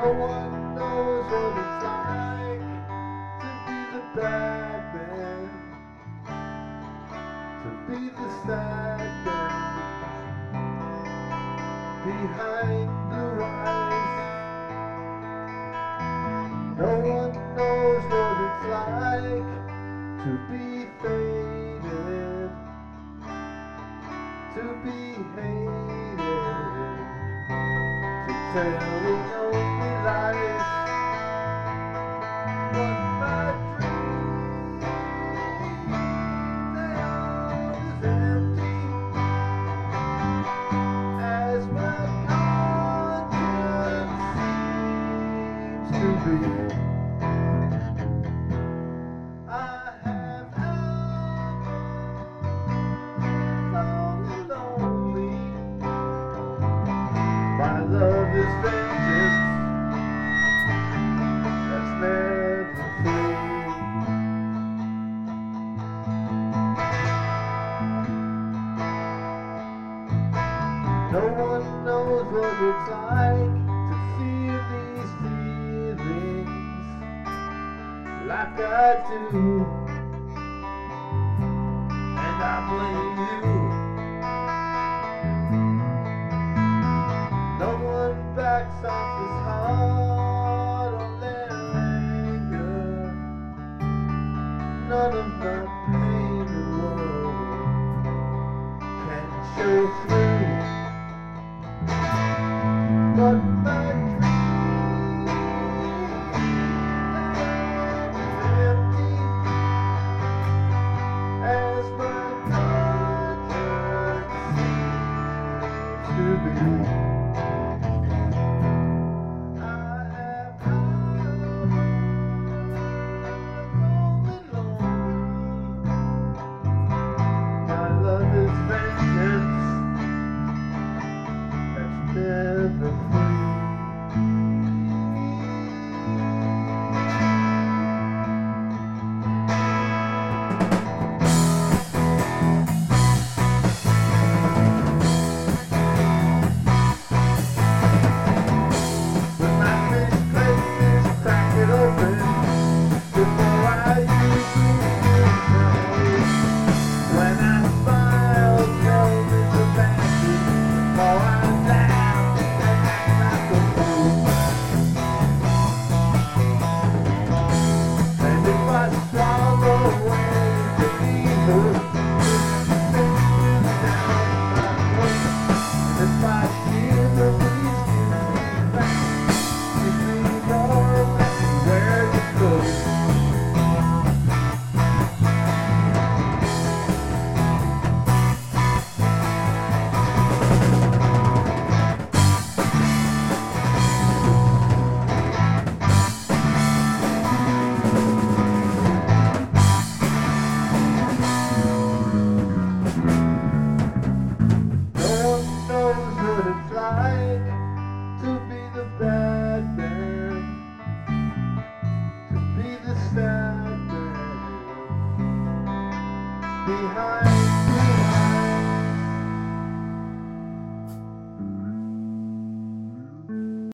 one knows what it's like to be the bad man, to be the sad man behind blue eyes. No one knows what it's like to be faded, to be hated, to tell the only lies. But my dreams, they are as empty as my conscience seems to be. I have hours so lonely. My love is vengeance that's never free. No one knows what it's like to feel these feelings like I do, and I blame you. No one backs off his heart on their anger, none of my pain.